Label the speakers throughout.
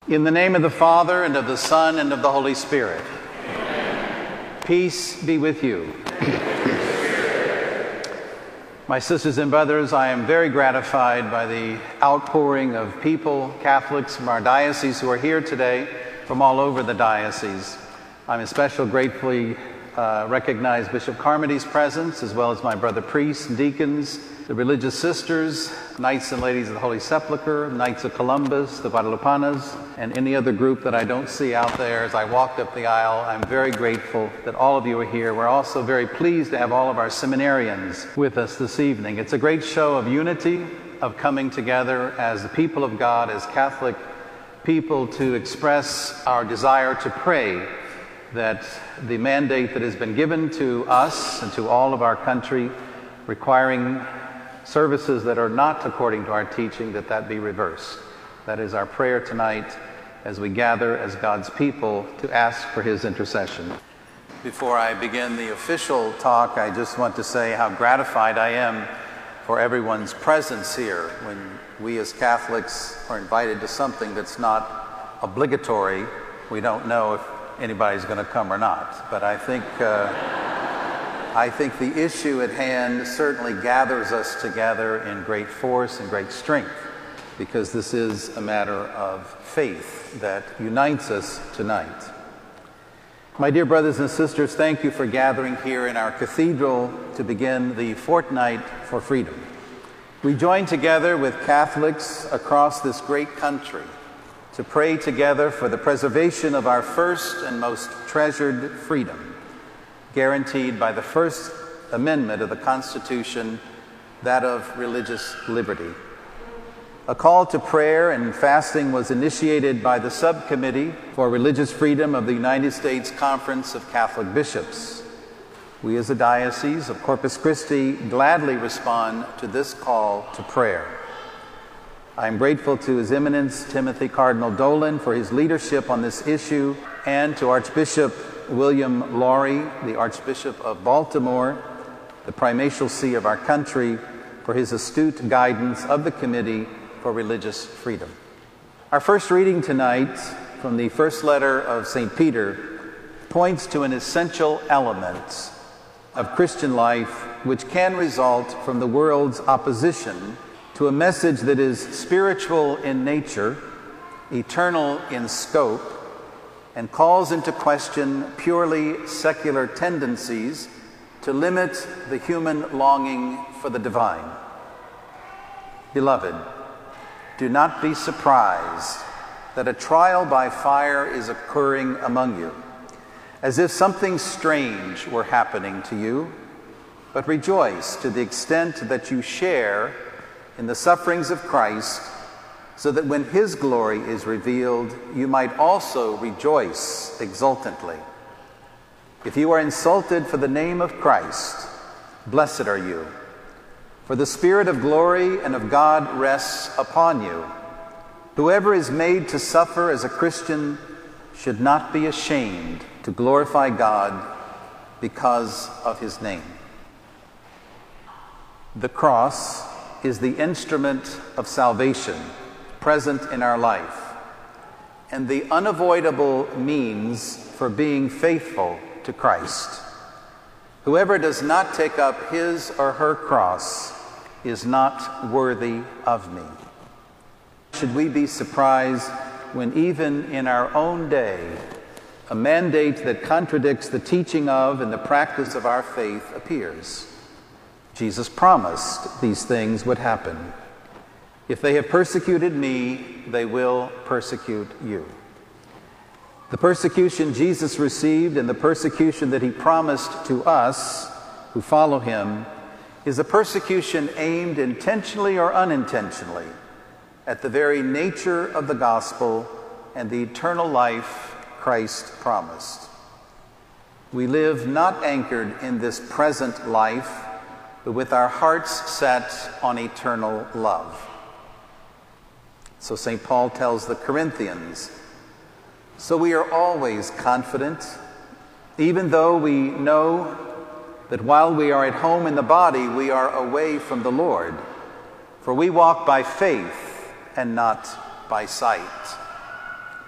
Speaker 1: In the name of the Father, and of the Son, and of the Holy Spirit. Amen. Peace be with you. My sisters and brothers, I am very gratified by the outpouring of people, Catholics from our diocese who are here today from all over the diocese. I'm especially gratefully recognize Bishop Carmody's presence, as well as my brother priests, deacons, the religious sisters, Knights and Ladies of the Holy Sepulchre, Knights of Columbus, the Guadalupanas, and any other group that I don't see out there. As I walked up the aisle, I'm very grateful that all of you are here. We're also very pleased to have all of our seminarians with us this evening. It's a great show of unity, of coming together as the people of God, as Catholic people, to express our desire to pray that the mandate that has been given to us and to all of our country requiring services that are not according to our teaching, that be reversed. That is our prayer tonight as we gather as God's people to ask for his intercession. Before I begin the official talk, I just want to say how gratified I am for everyone's presence here when we as Catholics are invited to something that's not obligatory. We don't know if anybody's going to come or not, but I think the issue at hand certainly gathers us together in great force and great strength, because this is a matter of faith that unites us tonight. My dear brothers and sisters, thank you for gathering here in our cathedral to begin the Fortnight for Freedom. We join together with Catholics across this great country to pray together for the preservation of our first and most treasured freedom, guaranteed by the First Amendment of the Constitution, that of religious liberty. A call to prayer and fasting was initiated by the Subcommittee for Religious Freedom of the United States Conference of Catholic Bishops. We as a diocese of Corpus Christi gladly respond to this call to prayer. I am grateful to His Eminence Timothy Cardinal Dolan for his leadership on this issue, and to Archbishop William Lawry, the Archbishop of Baltimore, the primatial see of our country, for his astute guidance of the Committee for Religious Freedom. Our first reading tonight from the first letter of St. Peter points to an essential element of Christian life which can result from the world's opposition to a message that is spiritual in nature, eternal in scope, and calls into question purely secular tendencies to limit the human longing for the divine. Beloved, do not be surprised that a trial by fire is occurring among you, as if something strange were happening to you, but rejoice to the extent that you share in the sufferings of Christ, so that when his glory is revealed, you might also rejoice exultantly. If you are insulted for the name of Christ, blessed are you, for the Spirit of glory and of God rests upon you. Whoever is made to suffer as a Christian should not be ashamed to glorify God because of his name. The cross is the instrument of salvation present in our life, and the unavoidable means for being faithful to Christ. Whoever does not take up his or her cross is not worthy of me. Should we be surprised when even in our own day a mandate that contradicts the teaching of and the practice of our faith appears? Jesus promised these things would happen. If they have persecuted me, they will persecute you. The persecution Jesus received and the persecution that he promised to us who follow him is a persecution aimed intentionally or unintentionally at the very nature of the gospel and the eternal life Christ promised. We live not anchored in this present life, but with our hearts set on eternal love. So St. Paul tells the Corinthians, so we are always confident, even though we know that while we are at home in the body, we are away from the Lord. For we walk by faith and not by sight.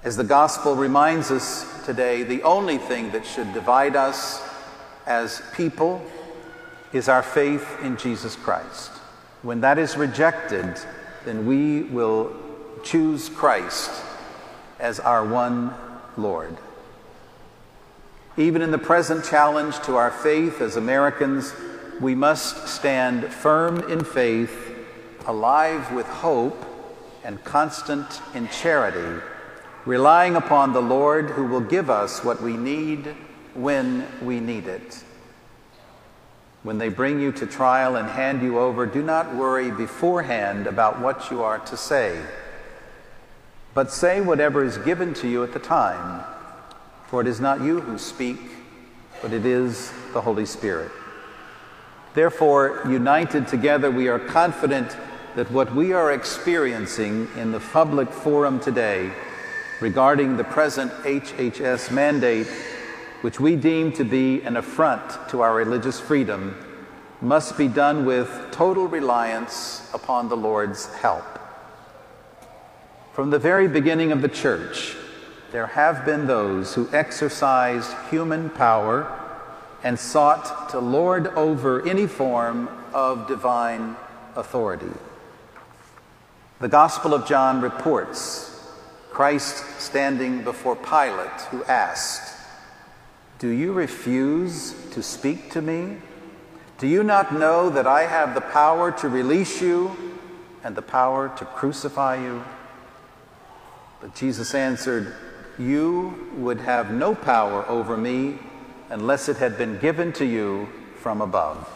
Speaker 1: As the gospel reminds us today, the only thing that should divide us as people is our faith in Jesus Christ. When that is rejected, then we will choose Christ as our one Lord. Even in the present challenge to our faith as Americans, we must stand firm in faith, alive with hope, and constant in charity, relying upon the Lord who will give us what we need when we need it. When they bring you to trial and hand you over, do not worry beforehand about what you are to say, but say whatever is given to you at the time, for it is not you who speak, but it is the Holy Spirit. Therefore, united together, we are confident that what we are experiencing in the public forum today regarding the present HHS mandate, which we deem to be an affront to our religious freedom, must be done with total reliance upon the Lord's help. From the very beginning of the Church, there have been those who exercised human power and sought to lord over any form of divine authority. The Gospel of John reports Christ standing before Pilate, who asked, "Do you refuse to speak to me? Do you not know that I have the power to release you and the power to crucify you?" But Jesus answered, "You would have no power over me unless it had been given to you from above."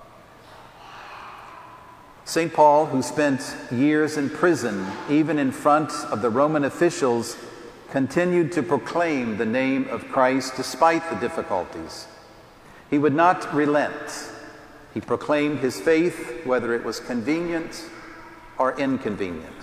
Speaker 1: St. Paul, who spent years in prison, even in front of the Roman officials, continued to proclaim the name of Christ despite the difficulties. He would not relent. He proclaimed his faith, whether it was convenient or inconvenient.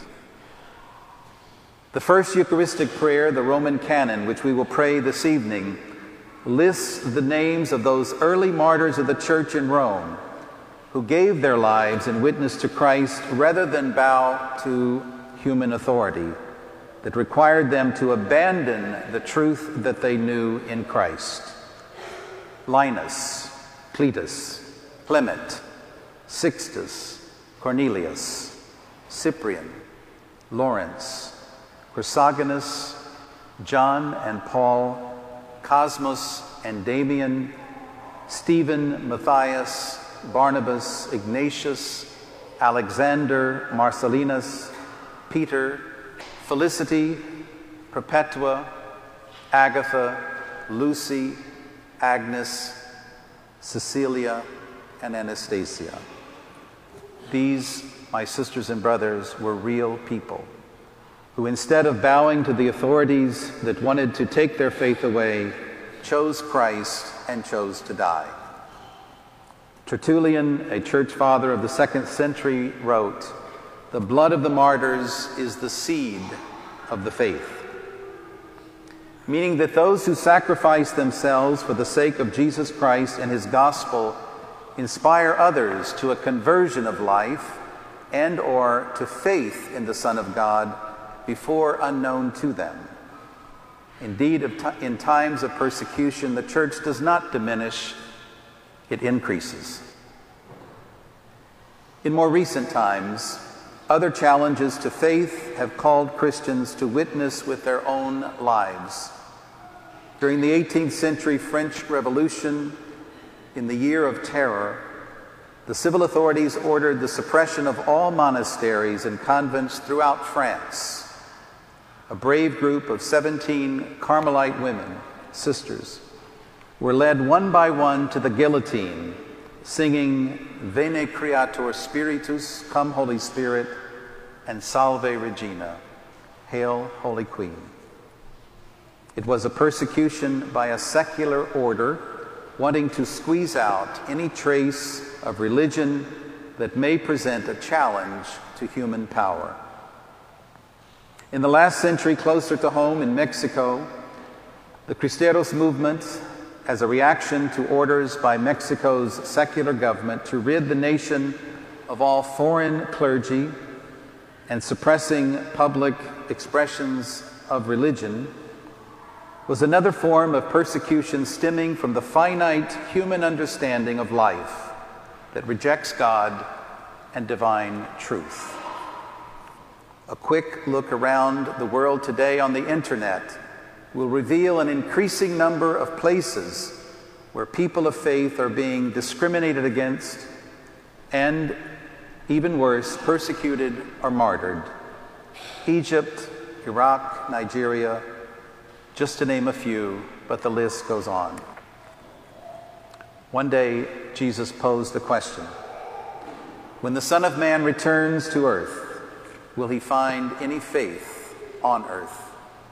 Speaker 1: The first Eucharistic prayer, the Roman Canon, which we will pray this evening, lists the names of those early martyrs of the Church in Rome who gave their lives in witness to Christ rather than bow to human authority that required them to abandon the truth that they knew in Christ. Linus, Cletus, Clement, Sixtus, Cornelius, Cyprian, Lawrence, Chrysogonus, John and Paul, Cosmos and Damian, Stephen, Matthias, Barnabas, Ignatius, Alexander, Marcellinus, Peter, Felicity, Perpetua, Agatha, Lucy, Agnes, Cecilia, and Anastasia. These, my sisters and brothers, were real people who, instead of bowing to the authorities that wanted to take their faith away, chose Christ and chose to die. Tertullian, a church father of the 2nd century, wrote, "The blood of the martyrs is the seed of the faith," meaning that those who sacrifice themselves for the sake of Jesus Christ and his gospel inspire others to a conversion of life and or to faith in the Son of God before unknown to them. Indeed, in times of persecution, the church does not diminish, it increases. In more recent times, other challenges to faith have called Christians to witness with their own lives. During the 18th century French Revolution, in the Year of Terror, the civil authorities ordered the suppression of all monasteries and convents throughout France. A brave group of 17 Carmelite women, sisters, were led one by one to the guillotine, singing Veni Creator Spiritus, Come Holy Spirit, and Salve Regina, Hail Holy Queen. It was a persecution by a secular order wanting to squeeze out any trace of religion that may present a challenge to human power. In the last century, closer to home in Mexico, the Cristeros movement, as a reaction to orders by Mexico's secular government to rid the nation of all foreign clergy and suppressing public expressions of religion was another form of persecution stemming from the finite human understanding of life that rejects God and divine truth. A quick look around the world today on the internet will reveal an increasing number of places where people of faith are being discriminated against and, even worse, persecuted or martyred. Egypt, Iraq, Nigeria, just to name a few, but the list goes on. One day, Jesus posed a question. When the Son of Man returns to earth, will he find any faith on earth?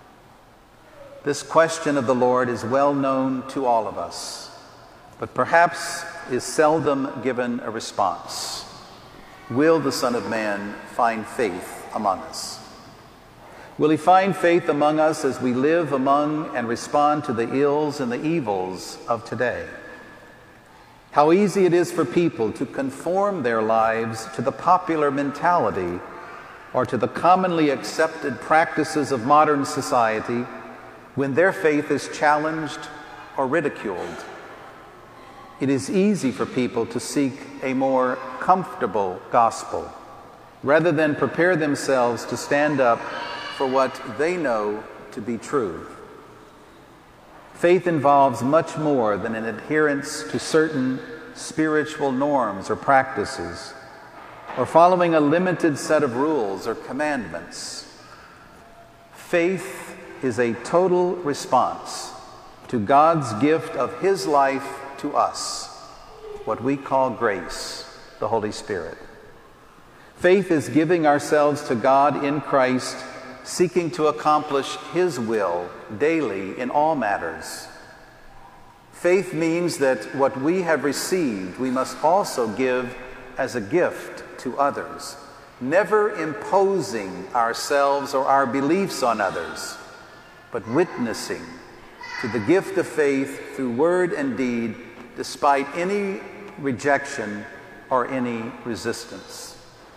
Speaker 1: This question of the Lord is well known to all of us, but perhaps is seldom given a response. Will the Son of Man find faith among us? Will he find faith among us as we live among and respond to the ills and the evils of today? How easy it is for people to conform their lives to the popular mentality or to the commonly accepted practices of modern society when their faith is challenged or ridiculed. It is easy for people to seek a more comfortable gospel rather than prepare themselves to stand up for what they know to be true. Faith involves much more than an adherence to certain spiritual norms or practices, or following a limited set of rules or commandments. Faith is a total response to God's gift of His life to us, what we call grace, the Holy Spirit. Faith is giving ourselves to God in Christ, seeking to accomplish His will daily in all matters. Faith means that what we have received, we must also give as a gift to others, never imposing ourselves or our beliefs on others, but witnessing to the gift of faith through word and deed, despite any rejection or any resistance.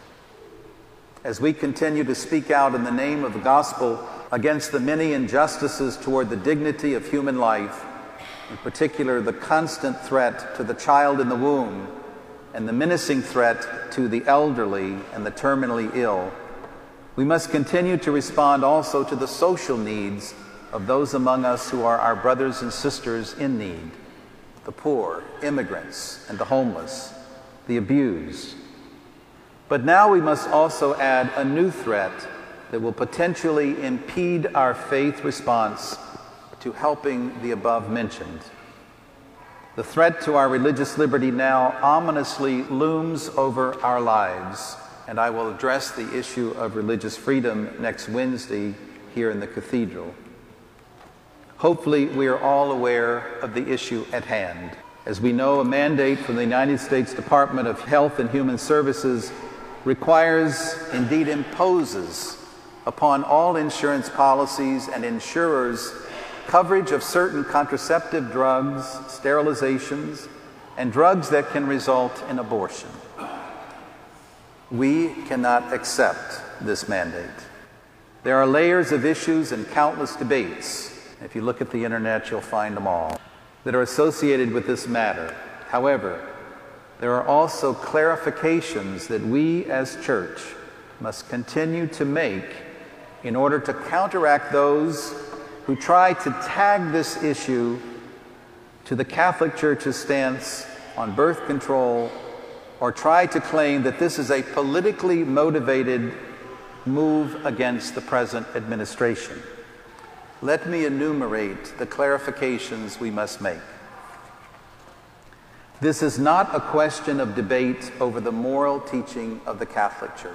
Speaker 1: As we continue to speak out in the name of the gospel against the many injustices toward the dignity of human life, in particular the constant threat to the child in the womb and the menacing threat to the elderly and the terminally ill, we must continue to respond also to the social needs of those among us who are our brothers and sisters in need, the poor, immigrants, and the homeless, the abused. But now we must also add a new threat that will potentially impede our faith response to helping the above mentioned. The threat to our religious liberty now ominously looms over our lives, and I will address the issue of religious freedom next Wednesday here in the cathedral. Hopefully, we are all aware of the issue at hand. As we know, a mandate from the United States Department of Health and Human Services requires, indeed imposes, upon all insurance policies and insurers coverage of certain contraceptive drugs, sterilizations, and drugs that can result in abortion. We cannot accept this mandate. There are layers of issues and countless debates. If you look at the internet, you'll find them all, that are associated with this matter. However, there are also clarifications that we as church must continue to make in order to counteract those who try to tag this issue to the Catholic Church's stance on birth control, or try to claim that this is a politically motivated move against the present administration. Let me enumerate the clarifications we must make. This is not a question of debate over the moral teaching of the Catholic Church.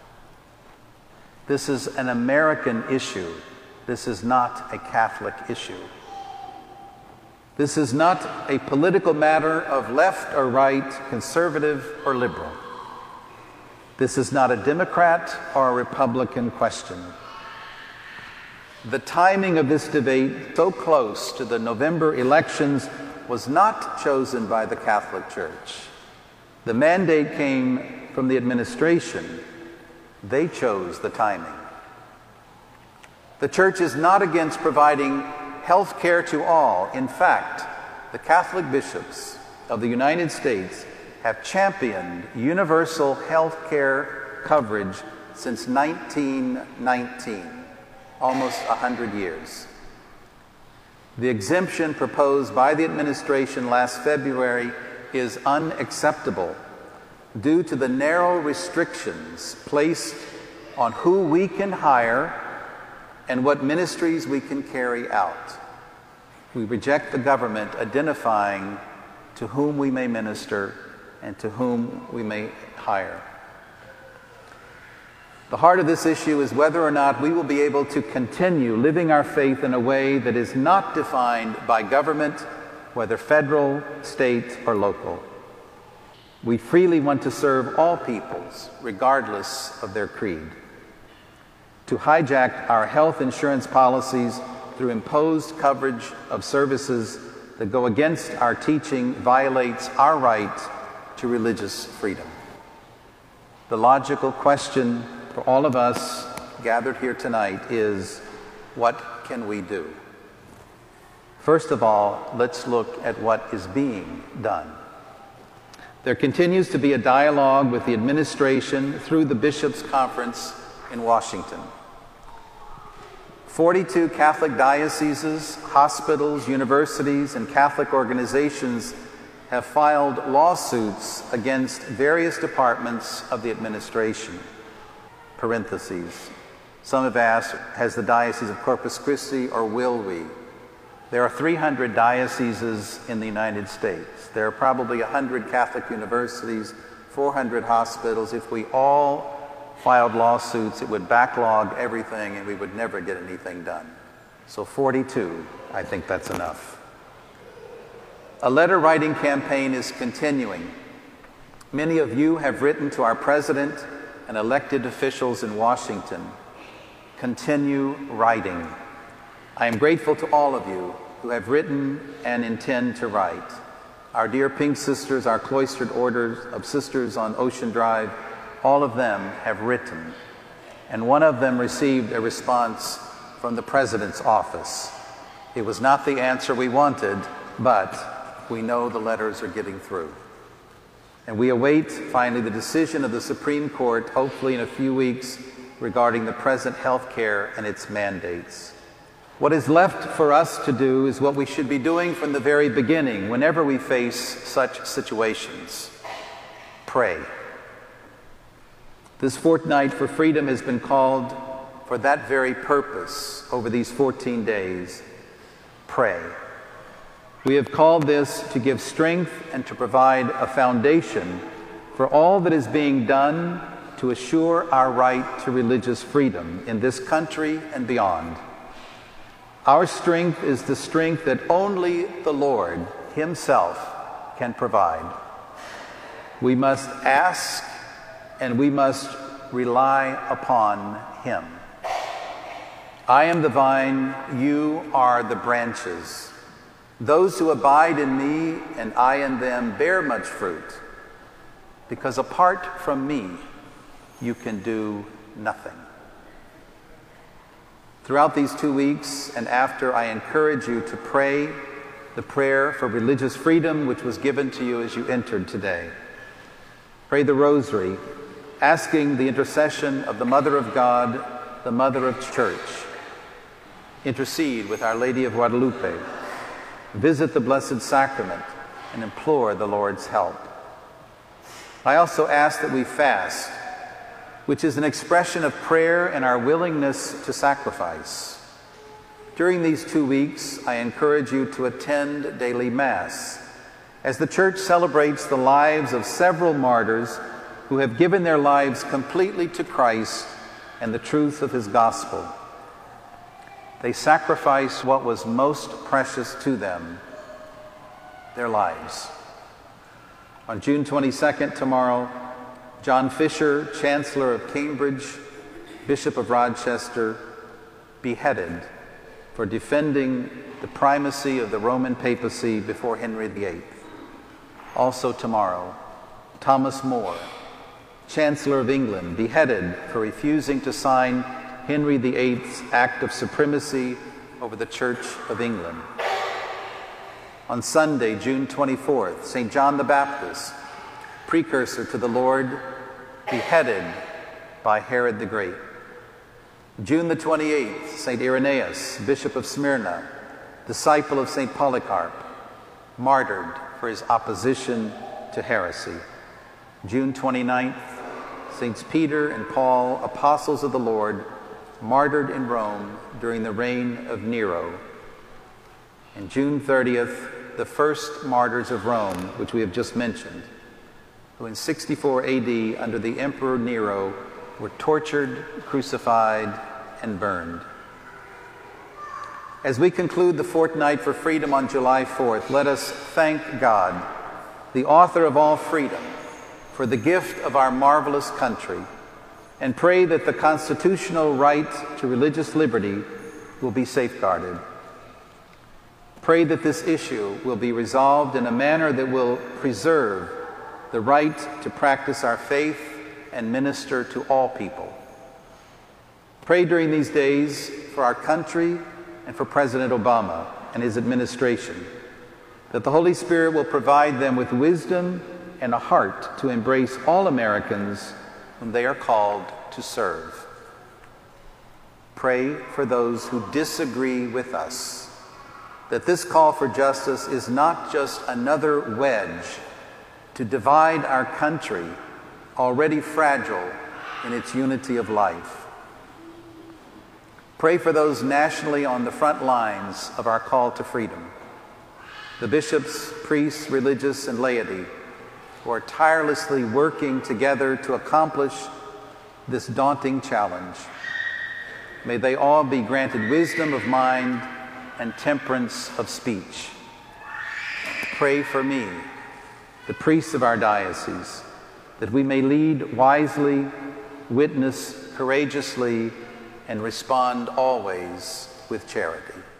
Speaker 1: This is an American issue. This is not a Catholic issue. This is not a political matter of left or right, conservative or liberal. This is not a Democrat or a Republican question. The timing of this debate, so close to the November elections, was not chosen by the Catholic Church. The mandate came from the administration. They chose the timing. The Church is not against providing health care to all. In fact, the Catholic bishops of the United States have championed universal health care coverage since 1919, almost 100 years. The exemption proposed by the administration last February is unacceptable due to the narrow restrictions placed on who we can hire and what ministries we can carry out. We reject the government identifying to whom we may minister and to whom we may hire. The heart of this issue is whether or not we will be able to continue living our faith in a way that is not defined by government, whether federal, state, or local. We freely want to serve all peoples, regardless of their creed. To hijack our health insurance policies through imposed coverage of services that go against our teaching violates our right to religious freedom. The logical question for all of us gathered here tonight is, what can we do? First of all, let's look at what is being done. There continues to be a dialogue with the administration through the Bishops' Conference in Washington. 42 Catholic dioceses, hospitals, universities, and Catholic organizations have filed lawsuits against various departments of the administration. Parentheses. Some have asked, has the Diocese of Corpus Christi or will we? There are 300 dioceses in the United States. There are probably 100 Catholic universities, 400 hospitals. If we all filed lawsuits, it would backlog everything and we would never get anything done. So 42, I think that's enough. A letter writing campaign is continuing. Many of you have written to our president and elected officials in Washington. Continue writing. I am grateful to all of you who have written and intend to write. Our dear Pink Sisters, our cloistered orders of sisters on Ocean Drive, all of them have written. And one of them received a response from the President's office. It was not the answer we wanted, but we know the letters are getting through. And we await, finally, the decision of the Supreme Court, hopefully in a few weeks, regarding the present health care and its mandates. What is left for us to do is what we should be doing from the very beginning, whenever we face such situations. Pray. This fortnight for freedom has been called for that very purpose over these 14 days. Pray. We have called this to give strength and to provide a foundation for all that is being done to assure our right to religious freedom in this country and beyond. Our strength is the strength that only the Lord Himself can provide. We must ask and we must rely upon Him. I am the vine, you are the branches. Those who abide in me and I in them bear much fruit, because apart from me, you can do nothing. Throughout these 2 weeks and after, I encourage you to pray the prayer for religious freedom, which was given to you as you entered today. Pray the Rosary, asking the intercession of the Mother of God, the Mother of Church. Intercede with Our Lady of Guadalupe. Visit the Blessed Sacrament and implore the Lord's help. I also ask that we fast, which is an expression of prayer and our willingness to sacrifice. During these 2 weeks, I encourage you to attend daily Mass, as the Church celebrates the lives of several martyrs who have given their lives completely to Christ and the truth of His gospel. They sacrificed what was most precious to them, their lives. On June 22nd, tomorrow, John Fisher, Chancellor of Cambridge, Bishop of Rochester, beheaded for defending the primacy of the Roman papacy before Henry VIII. Also tomorrow, Thomas More, Chancellor of England, beheaded for refusing to sign Henry VIII's act of supremacy over the Church of England. On Sunday, June 24th, St. John the Baptist, precursor to the Lord, beheaded by Herod the Great. June the 28th, St. Irenaeus, Bishop of Smyrna, disciple of St. Polycarp, martyred for his opposition to heresy. June 29th, Saints Peter and Paul, apostles of the Lord, martyred in Rome during the reign of Nero. And June 30th, the first martyrs of Rome, which we have just mentioned, who in 64 AD, under the Emperor Nero, were tortured, crucified, and burned. As we conclude the Fortnight for Freedom on July 4th, let us thank God, the author of all freedom, for the gift of our marvelous country, and pray that the constitutional right to religious liberty will be safeguarded. Pray that this issue will be resolved in a manner that will preserve the right to practice our faith and minister to all people. Pray during these days for our country and for President Obama and his administration, that the Holy Spirit will provide them with wisdom and a heart to embrace all Americans whom they are called to serve. Pray for those who disagree with us, that this call for justice is not just another wedge to divide our country, already fragile in its unity of life. Pray for those nationally on the front lines of our call to freedom, the bishops, priests, religious, and laity, who are tirelessly working together to accomplish this daunting challenge. May they all be granted wisdom of mind and temperance of speech. Pray for me, the priests of our diocese, that we may lead wisely, witness courageously, and respond always with charity.